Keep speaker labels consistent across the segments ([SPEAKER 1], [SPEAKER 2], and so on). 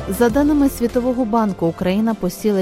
[SPEAKER 1] За даними Світового банку, Україна посіла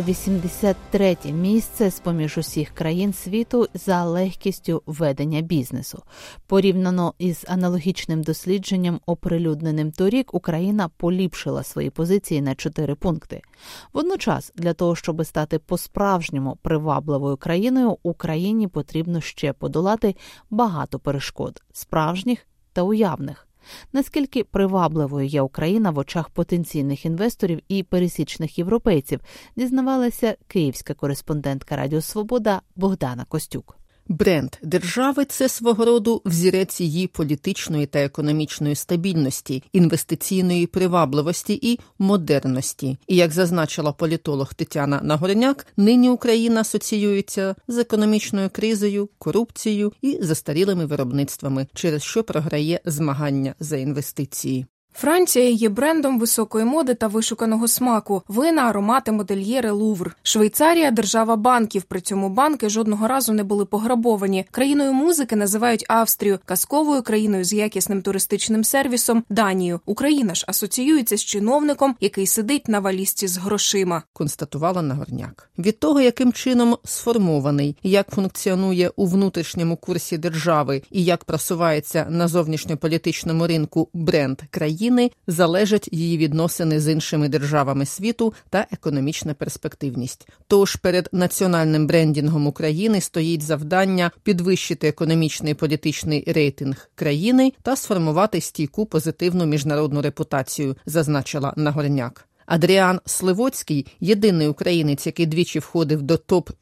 [SPEAKER 1] 83-те місце з-поміж усіх країн світу за легкістю ведення бізнесу. Порівняно із аналогічним дослідженням, оприлюдненим торік, Україна поліпшила свої позиції на 4 пункти. Водночас, для того, щоб стати по-справжньому привабливою країною, Україні потрібно ще подолати багато перешкод – справжніх та уявних. Наскільки привабливою є Україна в очах потенційних інвесторів і пересічних європейців, дізнавалася київська кореспондентка Радіо Свобода Богдана Костюк.
[SPEAKER 2] Бренд держави – це свого роду взірець її політичної та економічної стабільності, інвестиційної привабливості і модерності. І, як зазначила політолог Тетяна Нагорняк, нині Україна асоціюється з економічною кризою, корупцією і застарілими виробництвами, через що програє змагання за інвестиції.
[SPEAKER 3] Франція є брендом високої моди та вишуканого смаку. Вина, аромати, модельєри, Лувр. Швейцарія – держава банків, при цьому банки жодного разу не були пограбовані. Країною музики називають Австрію, казковою країною з якісним туристичним сервісом – Данію. Україна ж асоціюється з чиновником, який сидить на валізці з грошима.
[SPEAKER 2] Констатувала Нагорняк. Від того, яким чином сформований, як функціонує у внутрішньому курсі держави і як просувається на зовнішньополітичному ринку бренд країни, залежать її відносини з іншими державами світу та економічна перспективність. Тож перед національним брендінгом України стоїть завдання підвищити економічний і політичний рейтинг країни та сформувати стійку позитивну міжнародну репутацію, зазначила Нагорняк. Адріан Сливоцький – єдиний українець, який двічі входив до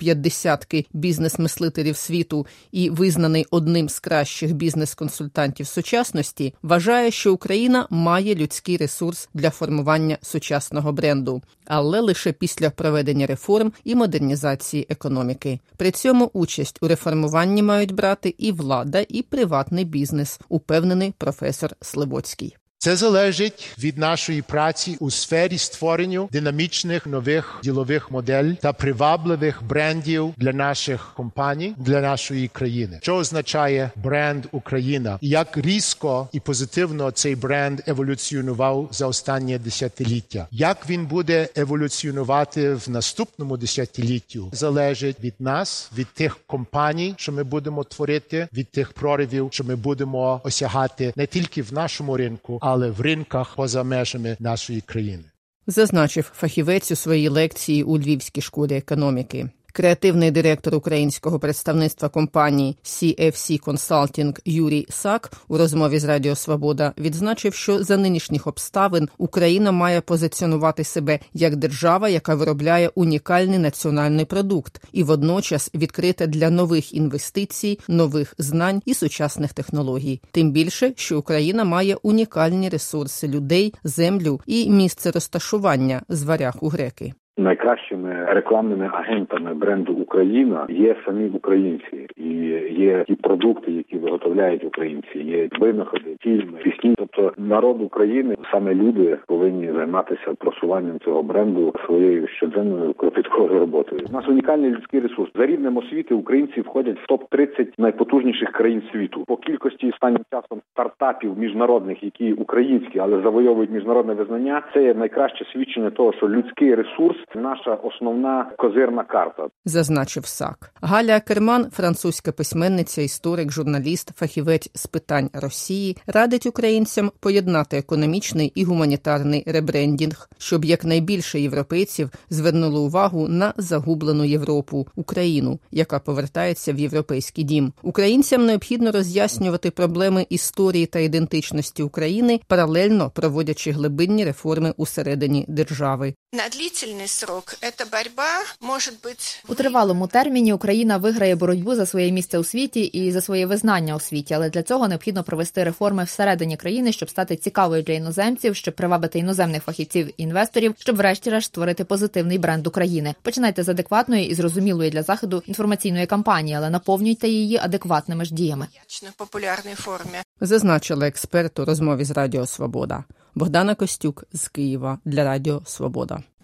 [SPEAKER 2] топ-50 бізнес-мислителів світу і визнаний одним з кращих бізнес-консультантів сучасності, вважає, що Україна має людський ресурс для формування сучасного бренду, але лише після проведення реформ і модернізації економіки. При цьому участь у реформуванні мають брати і влада, і приватний бізнес, упевнений професор Сливоцький.
[SPEAKER 4] Це залежить від нашої праці у сфері створення динамічних нових ділових моделей та привабливих брендів для наших компаній, для нашої країни. Що означає бренд Україна? І як різко і позитивно цей бренд еволюціонував за останні десятиліття? Як він буде еволюціонувати в наступному десятиліттю? Залежить від нас, від тих компаній, що ми будемо творити, від тих проривів, що ми будемо осягати не тільки в нашому ринку, але в ринках поза межами нашої країни.
[SPEAKER 2] Зазначив фахівець у своїй лекції у Львівській школі економіки. Креативний директор українського представництва компанії CFC Consulting Юрій Сак у розмові з Радіо Свобода відзначив, що за нинішніх обставин Україна має позиціонувати себе як держава, яка виробляє унікальний національний продукт і водночас відкрита для нових інвестицій, нових знань і сучасних технологій. Тим більше, що Україна має унікальні ресурси людей, землю і місце розташування з варяг у греки.
[SPEAKER 5] Найкращими рекламними агентами бренду Україна є самі українці. І є ті продукти, які виготовляють українці, є винаходи, фільми, пісні. Тобто народ України, саме люди повинні займатися просуванням цього бренду своєю щоденною кропіткою роботою. У нас унікальний людський ресурс. За рівнем освіти українці входять в топ-30 найпотужніших країн світу. По кількості останнім часом стартапів міжнародних, які українські, але завойовують міжнародне визнання, це є найкраще свідчення того, що людський ресурс – наша основна козирна карта.
[SPEAKER 2] Зазначив Сак. Галя Акерман, французька письменниця, історик, журналіст, фахівець з питань Росії, радить українцям поєднати економічний і гуманітарний ребрендінг, щоб якнайбільше європейців звернули увагу на загублену Європу, Україну, яка повертається в європейський дім. Українцям необхідно роз'яснювати проблеми історії та ідентичності України, паралельно проводячи глибинні реформи усередині держави.
[SPEAKER 6] На длительний срок ця боротьба може бути...
[SPEAKER 7] У тривалому терміні Україна виграє боротьбу за своє місце у світі і за своє визнання у світі, але для цього необхідно провести реформи всередині країни, щоб стати цікавою для іноземців, щоб привабити іноземних фахівців і інвесторів, щоб врешті-решт створити позитивний бренд України. Починайте з адекватної і зрозумілої для Заходу інформаційної кампанії, але наповнюйте її адекватними ж діями.
[SPEAKER 6] В популярній формі.
[SPEAKER 2] Зазначила експерт у розмові з Радіо Свобода. Богдана Костюк з Києва для Радіо Свобода.